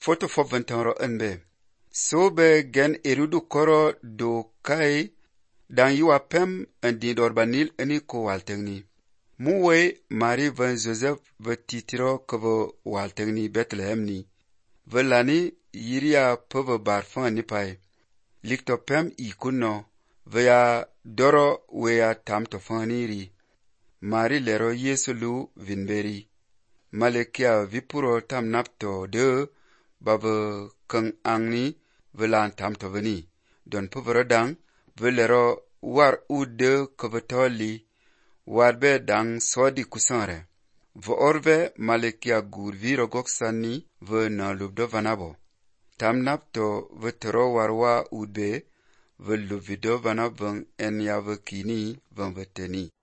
foto fo ventoro enbe. So be gen erudu koro do kai dan yiwa pem endi dorbanil eni ko waltegni. Muwe Marie van Joseph ve titiro kovo waltegni Bethlehem ni. Velani yiria pove barfan ni pai. Likto pem ikuno veya doro weya tam tofaniri. Marie lero Yesu lu vinberi. Malekia vipuro tam napto de babe keng angni velan tam toveni. Don povero dang velero war ude kovetoli warbe dang sodi kusanre. Vo orve malekia gur viro goksani ve na lubdo vanabo. Tam napto vetero warwa udbe ve luvido vanabang en yave kini van veteni.